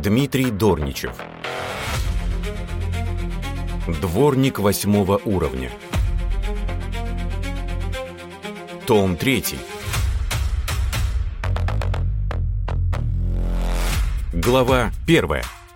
Дмитрий Дорничев. Дворник 8 уровня. Том 3. Глава 1.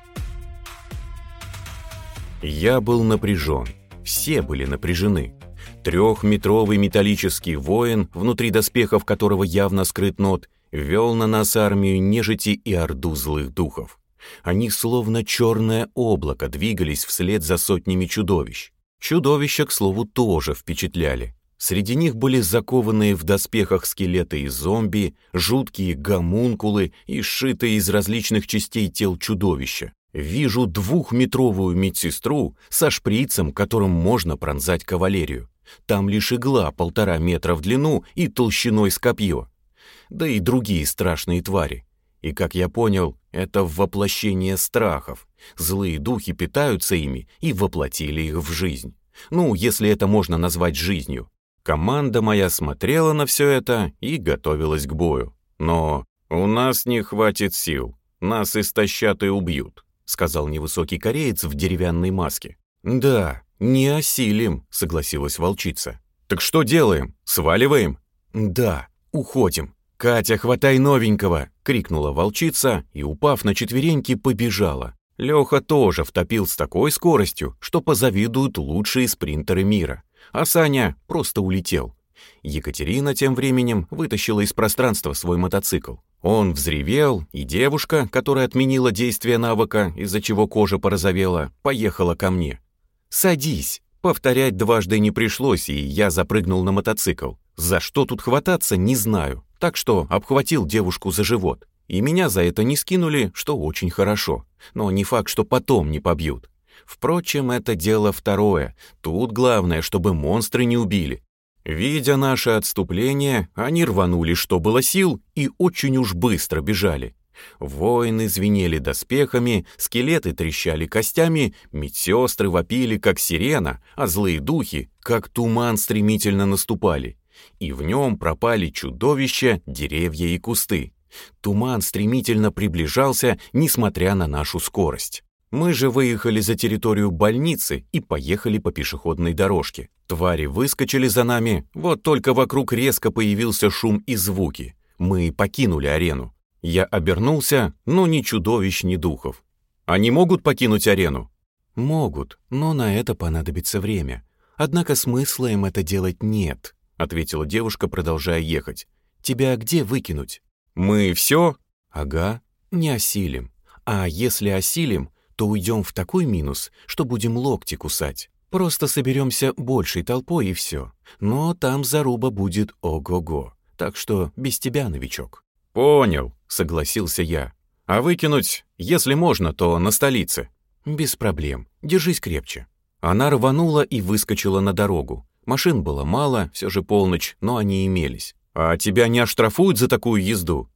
Я был напряжен. Все были напряжены. 3-метровый металлический воин, внутри доспехов которого явно скрыт нот, вел на нас армию нежити и орду злых духов. Они словно черное облако двигались вслед за сотнями чудовищ. Чудовища, к слову, тоже впечатляли. Среди них были закованные в доспехах скелеты и зомби, жуткие гомункулы и сшитые из различных частей тел чудовища. Вижу 2-метровую медсестру со шприцем, которым можно пронзать кавалерию. Там лишь игла 1,5 метра в длину и толщиной с копье. Да и другие страшные твари. И, как я понял, это воплощение страхов. Злые духи питаются ими и воплотили их в жизнь. Ну, если это можно назвать жизнью. Команда моя смотрела на все это и готовилась к бою. Но у нас не хватит сил. Нас истощат и убьют, сказал невысокий кореец в деревянной маске. Да, не осилим, согласилась волчица. Так что делаем? Сваливаем? Да, уходим. «Катя, хватай новенького!» — крикнула волчица и, упав на четвереньки, побежала. Леха тоже втопил с такой скоростью, что позавидуют лучшие спринтеры мира. А Саня просто улетел. Екатерина тем временем вытащила из пространства свой мотоцикл. Он взревел, и девушка, которая отменила действие навыка, из-за чего кожа порозовела, поехала ко мне. «Садись!» Повторять дважды не пришлось, и я запрыгнул на мотоцикл. За что тут хвататься, не знаю. Так что обхватил девушку за живот. И меня за это не скинули, что очень хорошо. Но не факт, что потом не побьют. Впрочем, это дело второе. Тут главное, чтобы монстры не убили. Видя наше отступление, они рванули, что было сил, и очень уж быстро бежали. Воины звенели доспехами, скелеты трещали костями, медсестры вопили, как сирена, а злые духи, как туман, стремительно наступали. И в нем пропали чудовища, деревья и кусты. Туман стремительно приближался, несмотря на нашу скорость. Мы же выехали за территорию больницы и поехали по пешеходной дорожке. Твари выскочили за нами, вот только вокруг резко появился шум и звуки. Мы покинули арену. Я обернулся, но ни чудовищ, ни духов. Они могут покинуть арену? Могут, но на это понадобится время. Однако смысла им это делать нет, ответила девушка, продолжая ехать. Тебя где выкинуть? Мы все? Ага, не осилим. А если осилим, то уйдем в такой минус, что будем локти кусать. Просто соберемся большей толпой и все. Но там заруба будет ого-го. Так что без тебя, новичок. Понял, согласился я. А выкинуть, если можно, то на столице. Без проблем, держись крепче. Она рванула и выскочила на дорогу. Машин было мало, все же полночь, но они имелись. «А тебя не оштрафуют за такую езду?»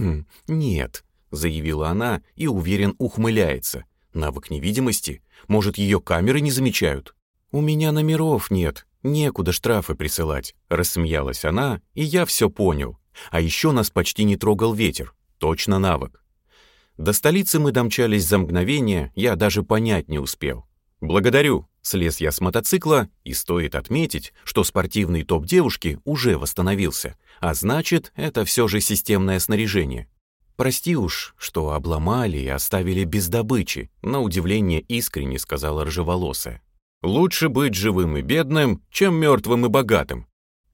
«Нет», — заявила она и уверен ухмыляется. «Навык невидимости? Может, ее камеры не замечают?» «У меня номеров нет, некуда штрафы присылать», — рассмеялась она, и я все понял. А еще нас почти не трогал ветер. Точно навык. До столицы мы домчались за мгновение, я даже понять не успел. «Благодарю», — слез я с мотоцикла, и стоит отметить, что спортивный топ девушки уже восстановился, а значит, это все же системное снаряжение. «Прости уж, что обломали и оставили без добычи», — на удивление искренне сказала рыжеволосая. «Лучше быть живым и бедным, чем мертвым и богатым».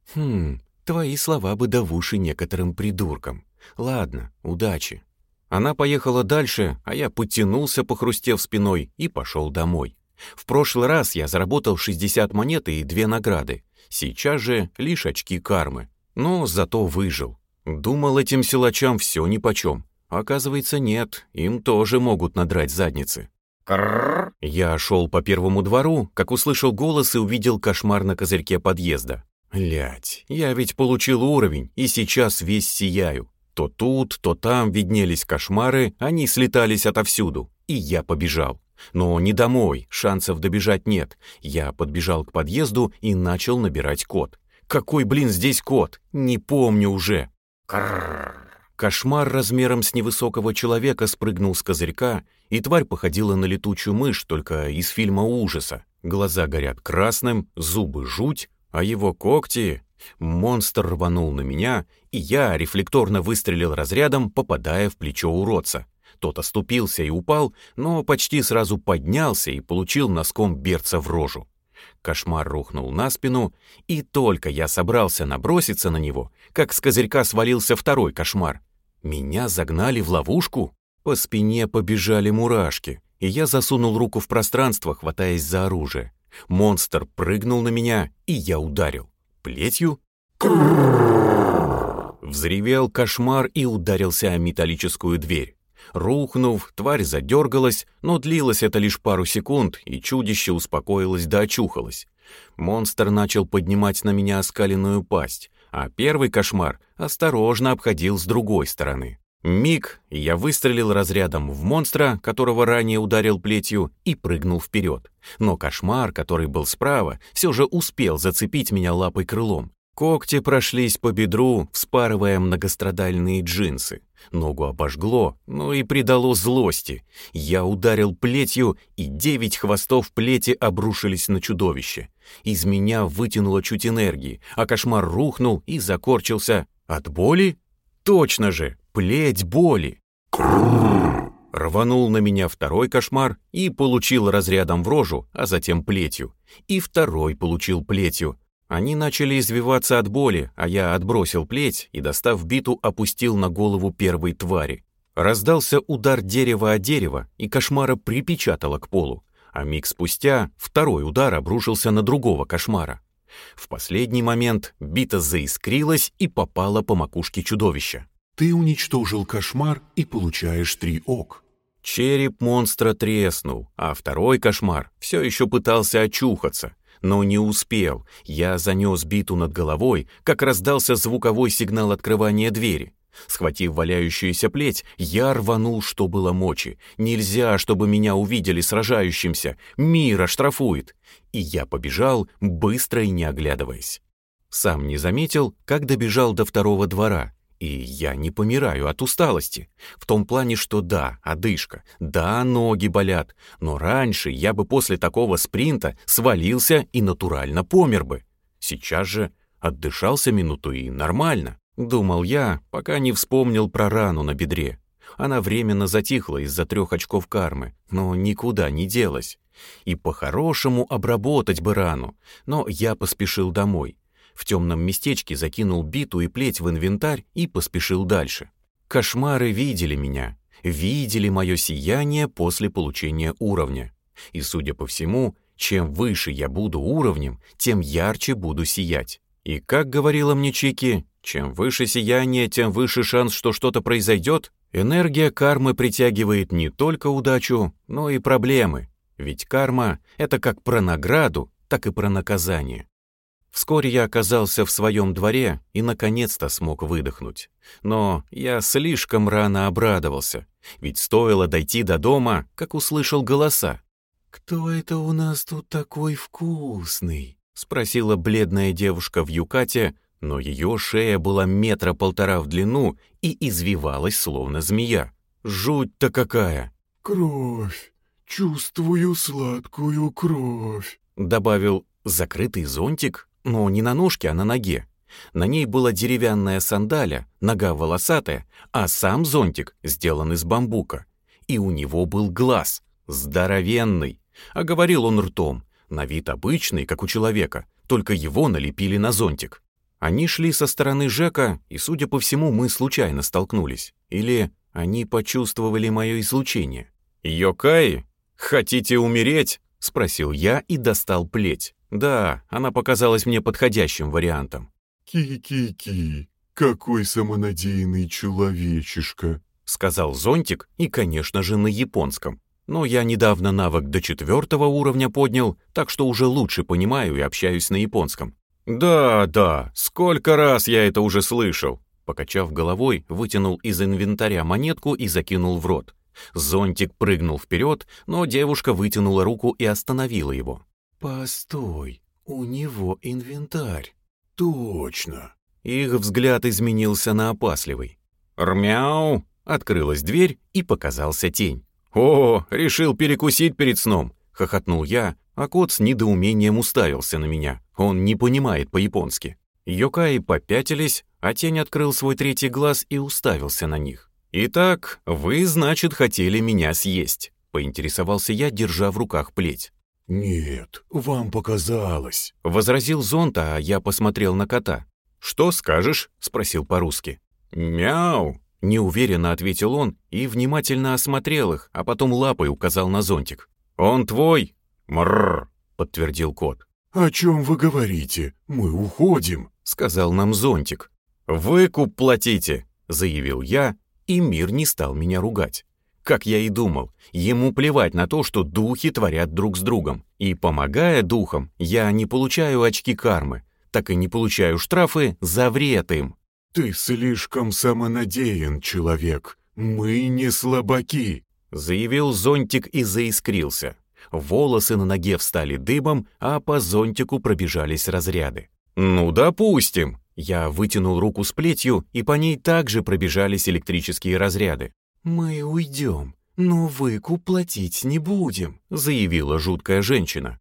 Твои слова бы да в уши некоторым придуркам. Ладно, удачи». Она поехала дальше, а я подтянулся, похрустев спиной, и пошел домой. В прошлый раз я заработал 60 монет и 2 награды. Сейчас же лишь очки кармы. Но зато выжил. Думал, этим силачам все нипочем. Оказывается, нет, им тоже могут надрать задницы. Крррр. Я шел по первому двору, как услышал голос и увидел кошмар на козырьке подъезда. Блядь, я ведь получил уровень, и сейчас весь сияю. То тут, то там виднелись кошмары, они слетались отовсюду, и я побежал. Но не домой, шансов добежать нет. Я подбежал к подъезду и начал набирать код. Какой, блин, здесь код? Не помню уже. Крррр. Кошмар размером с невысокого человека спрыгнул с козырька, и тварь походила на летучую мышь, только из фильма ужаса. Глаза горят красным, зубы жуть, а его когти... Монстр рванул на меня, и я рефлекторно выстрелил разрядом, попадая в плечо уродца. Тот оступился и упал, но почти сразу поднялся и получил носком берца в рожу. Кошмар рухнул на спину, и только я собрался наброситься на него, как с козырька свалился второй кошмар. Меня загнали в ловушку? По спине побежали мурашки, и я засунул руку в пространство, хватаясь за оружие. Монстр прыгнул на меня, и я ударил. Плетью? Взревел кошмар и ударился о металлическую дверь. Рухнув, тварь задергалась, но длилось это лишь пару секунд, и чудище успокоилось да очухалось. Монстр начал поднимать на меня оскаленную пасть, а первый кошмар осторожно обходил с другой стороны. Миг, и я выстрелил разрядом в монстра, которого ранее ударил плетью, и прыгнул вперед. Но кошмар, который был справа, все же успел зацепить меня лапой крылом. Когти прошлись по бедру, вспарывая многострадальные джинсы. Ногу обожгло, но и придало злости. Я ударил плетью, и 9 хвостов плети обрушились на чудовище. Из меня вытянуло чуть энергии, а кошмар рухнул и закорчился. От боли? Точно же, плеть боли. Рванул на меня второй кошмар и получил разрядом в рожу, а затем плетью. И второй получил плетью. Они начали извиваться от боли, а я отбросил плеть и, достав биту, опустил на голову первой твари. Раздался удар дерева о дерево, и кошмара припечатало к полу, а миг спустя второй удар обрушился на другого кошмара. В последний момент бита заискрилась и попала по макушке чудовища. Ты уничтожил кошмар и получаешь 3 ок. Череп монстра треснул, а второй кошмар все еще пытался очухаться. Но не успел. Я занес биту над головой, как раздался звуковой сигнал открывания двери. Схватив валяющуюся плеть, я рванул, что было мочи. Нельзя, чтобы меня увидели сражающимся. Мир оштрафует. И я побежал, быстро и не оглядываясь. Сам не заметил, как добежал до второго двора. И я не помираю от усталости. В том плане, что да, одышка, да, ноги болят, но раньше я бы после такого спринта свалился и натурально помер бы. Сейчас же отдышался минуту и нормально, думал я, пока не вспомнил про рану на бедре. Она временно затихла из-за 3 очков кармы, но никуда не делась. И по-хорошему обработать бы рану, но я поспешил домой. В темном местечке закинул биту и плеть в инвентарь и поспешил дальше. Кошмары видели меня, видели мое сияние после получения уровня. И, судя по всему, чем выше я буду уровнем, тем ярче буду сиять. И, как говорила мне Чики, чем выше сияние, тем выше шанс, что что-то произойдет. Энергия кармы притягивает не только удачу, но и проблемы. Ведь карма — это как про награду, так и про наказание. Вскоре я оказался в своем дворе и наконец-то смог выдохнуть. Но я слишком рано обрадовался, ведь стоило дойти до дома, как услышал голоса. «Кто это у нас тут такой вкусный?» — спросила бледная девушка в юкате, но ее шея была 1,5 метра в длину и извивалась, словно змея. Жуть-то какая! «Кровь! Чувствую сладкую кровь!» — добавил закрытый зонтик. Но не на ножке, а на ноге. На ней была деревянная сандаля, нога волосатая, а сам зонтик сделан из бамбука. И у него был глаз, здоровенный. А говорил он ртом, на вид обычный, как у человека, только его налепили на зонтик. Они шли со стороны Жека, и, судя по всему, мы случайно столкнулись. Или они почувствовали мое излучение. «Йокаи, хотите умереть?» — спросил я и достал плеть. Да, она показалась мне подходящим вариантом. «Ки-ки-ки, какой самонадеянный человечишка», — сказал зонтик, и, конечно же, на японском. Но я недавно навык до 4 уровня поднял, так что уже лучше понимаю и общаюсь на японском. «Да, сколько раз я это уже слышал!» Покачав головой, вытянул из инвентаря монетку и закинул в рот. Зонтик прыгнул вперед, но девушка вытянула руку и остановила его. «Постой, у него инвентарь». «Точно». Их взгляд изменился на опасливый. «Рмяу!» — открылась дверь, и показался тень. «О, решил перекусить перед сном!» — хохотнул я, а кот с недоумением уставился на меня. Он не понимает по-японски. Йокаи попятились, а тень открыл свой третий глаз и уставился на них. «Итак, вы, значит, хотели меня съесть?» — поинтересовался я, держа в руках плеть. «Нет, вам показалось», — возразил зонт, а я посмотрел на кота. «Что скажешь?» — спросил по-русски. «Мяу!» — неуверенно ответил он и внимательно осмотрел их, а потом лапой указал на зонтик. «Он твой?» «Мрррр!» — подтвердил кот. «О чем вы говорите? Мы уходим», — сказал нам зонтик. «Выкуп платите!» — заявил я, и мир не стал меня ругать. Как я и думал, ему плевать на то, что духи творят друг с другом. И помогая духам, я не получаю очки кармы, так и не получаю штрафы за вред им. «Ты слишком самонадеян, человек. Мы не слабаки», — заявил зонтик и заискрился. Волосы на ноге встали дыбом, а по зонтику пробежались разряды. «Ну, допустим!» Я вытянул руку с плетью, и по ней также пробежались электрические разряды. «Мы уйдем, но выкуп платить не будем», — заявила жуткая женщина.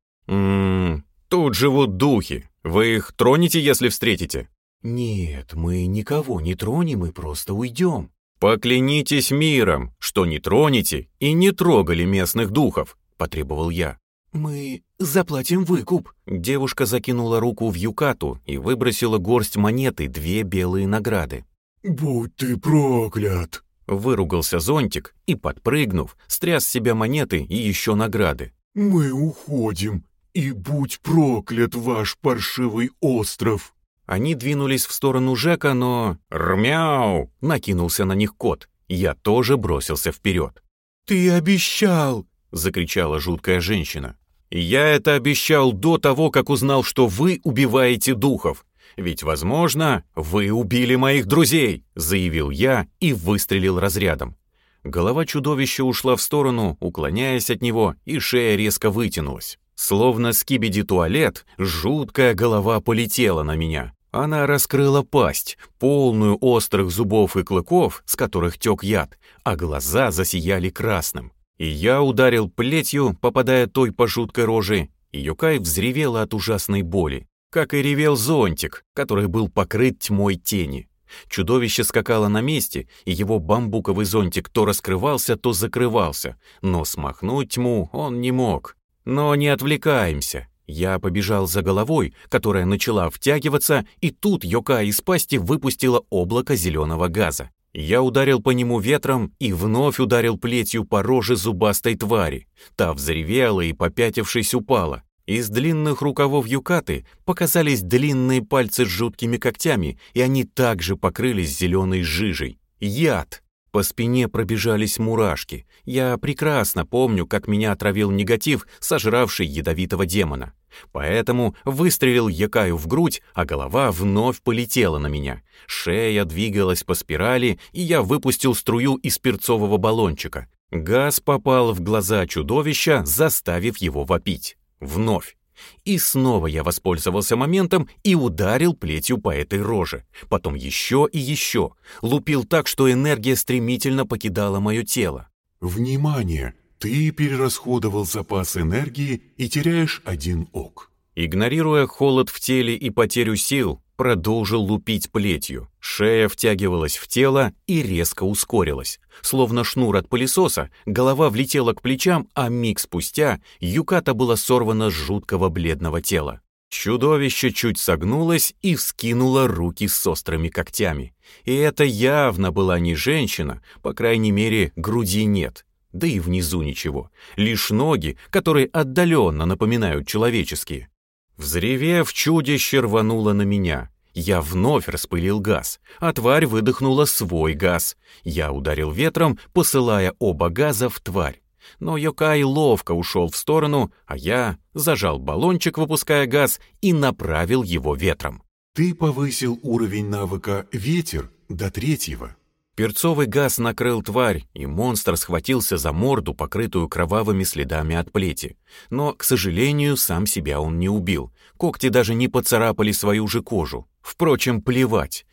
Тут живут духи. Вы их тронете, если встретите?» «Нет, мы никого не тронем и просто уйдем». «Поклянитесь миром, что не тронете и не трогали местных духов», — потребовал я. «Мы заплатим выкуп». Девушка закинула руку в юкату и выбросила горсть монет и 2 белые награды. «Будь ты проклят!» Выругался зонтик и, подпрыгнув, стряс с себя монеты и еще награды. «Мы уходим, и будь проклят ваш паршивый остров!» Они двинулись в сторону Жека, но... «Рмяу!» — накинулся на них кот. Я тоже бросился вперед. «Ты обещал!» — закричала жуткая женщина. «Я это обещал до того, как узнал, что вы убиваете духов. Ведь, возможно, вы убили моих друзей!» — заявил я и выстрелил разрядом. Голова чудовища ушла в сторону, уклоняясь от него, и шея резко вытянулась. Словно скибиди-туалет, жуткая голова полетела на меня. Она раскрыла пасть, полную острых зубов и клыков, с которых тек яд, а глаза засияли красным. И я ударил плетью, попадая той по жуткой роже, и Йокай взревела от ужасной боли, как и ревел зонтик, который был покрыт тьмой тени. Чудовище скакало на месте, и его бамбуковый зонтик то раскрывался, то закрывался, но смахнуть тьму он не мог. Но не отвлекаемся. Я побежал за головой, которая начала втягиваться, и тут Йокай из пасти выпустила облако зеленого газа. Я ударил по нему ветром и вновь ударил плетью по роже зубастой твари. Та взревела и, попятившись, упала. Из длинных рукавов юкаты показались длинные пальцы с жуткими когтями, и они также покрылись зеленой жижей. Яд! По спине пробежались мурашки. Я прекрасно помню, как меня отравил негатив, сожравший ядовитого демона. Поэтому выстрелил Йокаю в грудь, а голова вновь полетела на меня. Шея двигалась по спирали, и я выпустил струю из перцового баллончика. Газ попал в глаза чудовища, заставив его вопить. Вновь. И снова я воспользовался моментом и ударил плетью по этой роже. Потом еще и еще. Лупил так, что энергия стремительно покидала мое тело. «Внимание! Ты перерасходовал запас энергии и теряешь 1 ок». Игнорируя холод в теле и потерю сил, продолжил лупить плетью. Шея втягивалась в тело и резко ускорилась. Словно шнур от пылесоса, голова влетела к плечам, а миг спустя юката была сорвана с жуткого бледного тела. Чудовище чуть согнулось и вскинуло руки с острыми когтями. И это явно была не женщина, по крайней мере, груди нет. Да и внизу ничего, лишь ноги, которые отдаленно напоминают человеческие. Взревев, чудище рвануло на меня. Я вновь распылил газ, а тварь выдохнула свой газ. Я ударил ветром, посылая оба газа в тварь. Но Йокай ловко ушел в сторону, а я зажал баллончик, выпуская газ, и направил его ветром. Ты повысил уровень навыка «Ветер» до 3-го. Перцовый газ накрыл тварь, и монстр схватился за морду, покрытую кровавыми следами от плети. Но, к сожалению, сам себя он не убил. Когти даже не поцарапали свою же кожу. Впрочем, плевать.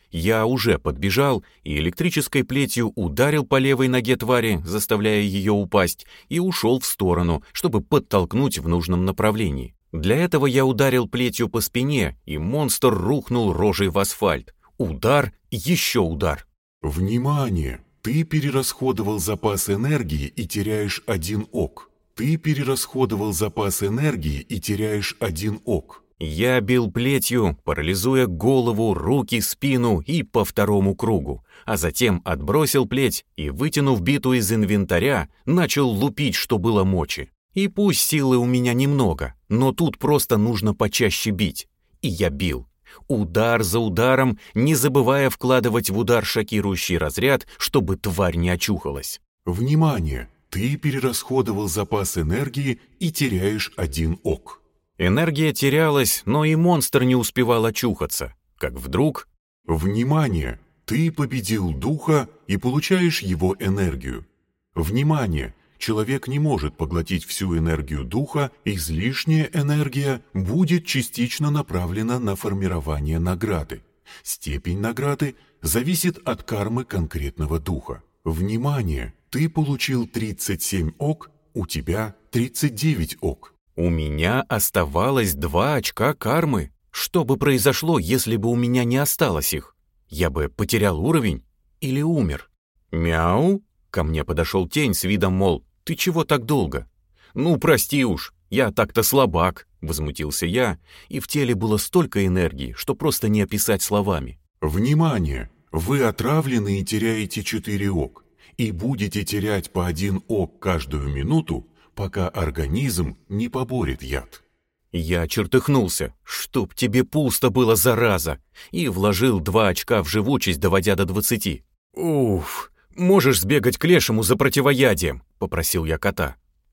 Я уже подбежал и электрической плетью ударил по левой ноге твари, заставляя ее упасть, и ушел в сторону, чтобы подтолкнуть в нужном направлении. Для этого я ударил плетью по спине, и монстр рухнул рожей в асфальт. Удар, еще удар. Внимание! Ты перерасходовал запас энергии и теряешь 1 ок. Ты перерасходовал запас энергии и теряешь 1 ок. Я бил плетью, парализуя голову, руки, спину и по второму кругу, а затем отбросил плеть и, вытянув биту из инвентаря, начал лупить, что было мочи. И пусть силы у меня немного, но тут просто нужно почаще бить. И я бил. Удар за ударом, не забывая вкладывать в удар шокирующий разряд, чтобы тварь не очухалась. Внимание! Ты перерасходовал запас энергии и теряешь 1 ок. Энергия терялась, но и монстр не успевал очухаться. Как вдруг... Внимание! Ты победил духа и получаешь его энергию. Внимание! Человек не может поглотить всю энергию духа, излишняя энергия будет частично направлена на формирование награды. Степень награды зависит от кармы конкретного духа. Внимание! Ты получил 37 ок, у тебя 39 ок. У меня оставалось 2 очка кармы. Что бы произошло, если бы у меня не осталось их? Я бы потерял уровень или умер? Мяу! Ко мне подошел тень с видом, мол, ты чего так долго? Ну, прости уж, я так-то слабак, возмутился я, и в теле было столько энергии, что просто не описать словами. Внимание! Вы отравлены и теряете 4 ок, и будете терять по 1 ок каждую минуту, пока организм не поборет яд. Я чертыхнулся, чтоб тебе пусто было, зараза, и вложил 2 очка в живучесть, доводя до 20. Уф, можешь сбегать к лешему за противоядием, попросил я кота.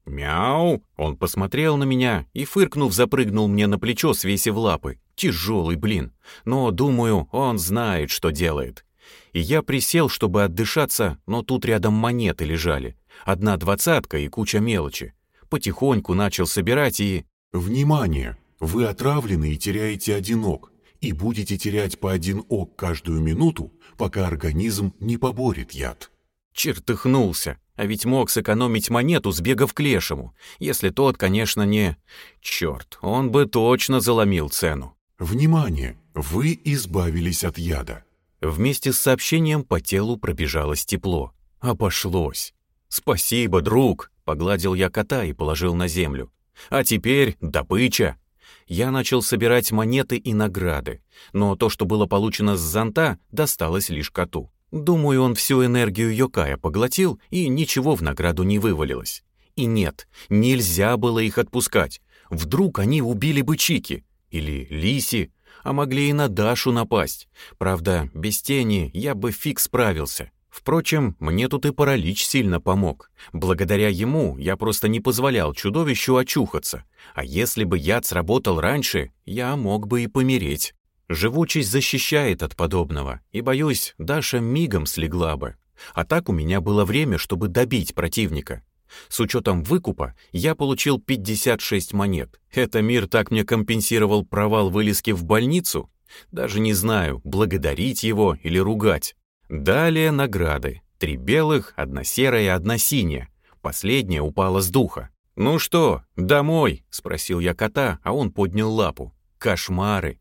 Мяу! Он посмотрел на меня и, фыркнув, запрыгнул мне на плечо, свесив лапы. Тяжелый, блин, но, думаю, он знает, что делает. И я присел, чтобы отдышаться, но тут рядом монеты лежали. 1 20-ка и куча мелочи. Потихоньку начал собирать и... Внимание! Вы отравлены и теряете 1 ок, и будете терять по 1 ок каждую минуту, пока организм не поборет яд. Чертыхнулся, а ведь мог сэкономить монету, сбегав к лешему, если тот, конечно, не... Черт, он бы точно заломил цену. Внимание! Вы избавились от яда. Вместе с сообщением по телу пробежалось тепло. Обошлось. «Спасибо, друг!» — погладил я кота и положил на землю. «А теперь добыча!» Я начал собирать монеты и награды, но то, что было получено с зонта, досталось лишь коту. Думаю, он всю энергию Йокая поглотил, и ничего в награду не вывалилось. И нет, нельзя было их отпускать. Вдруг они убили бы Чики или Лиси, а могли и на Дашу напасть. Правда, без тени я бы фиг справился. Впрочем, мне тут и паралич сильно помог. Благодаря ему я просто не позволял чудовищу очухаться. А если бы яд сработал раньше, я мог бы и помереть. Живучесть защищает от подобного, и, боюсь, Даша мигом слегла бы. А так у меня было время, чтобы добить противника. С учетом выкупа я получил 56 монет. Это мир так мне компенсировал провал вылазки в больницу? Даже не знаю, благодарить его или ругать. Далее награды. 3 белых, 1 серая и 1 синяя. Последняя упала с духа. «Ну что, домой?» — спросил я кота, а он поднял лапу. Кошмары.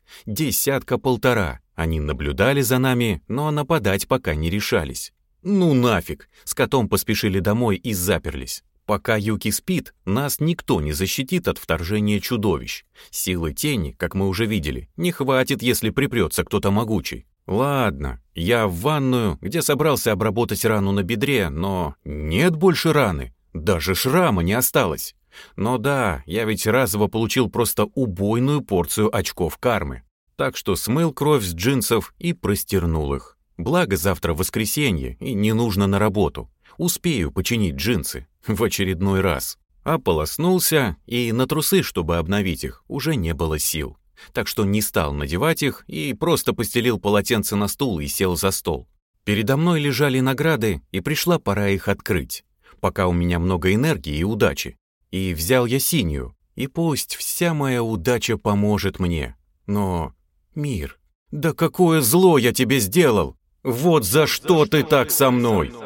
10-1.5. Они наблюдали за нами, но нападать пока не решались. Ну нафиг. С котом поспешили домой и заперлись. Пока Юки спит, нас никто не защитит от вторжения чудовищ. Силы тени, как мы уже видели, не хватит, если припрется кто-то могучий. Ладно, я в ванную, где собрался обработать рану на бедре, но нет больше раны. Даже шрама не осталось. Но да, я ведь разово получил просто убойную порцию очков кармы. Так что смыл кровь с джинсов и простернул их. Благо завтра воскресенье и не нужно на работу. Успею починить джинсы в очередной раз. Ополоснулся, и на трусы, чтобы обновить их, уже не было сил. Так что не стал надевать их и просто постелил полотенце на стул и сел за стол. Передо мной лежали награды, и пришла пора их открыть. Пока у меня много энергии и удачи. И взял я синюю, и пусть вся моя удача поможет мне. Но, мир, «Да какое зло я тебе сделал! Вот за что ты так со мной!»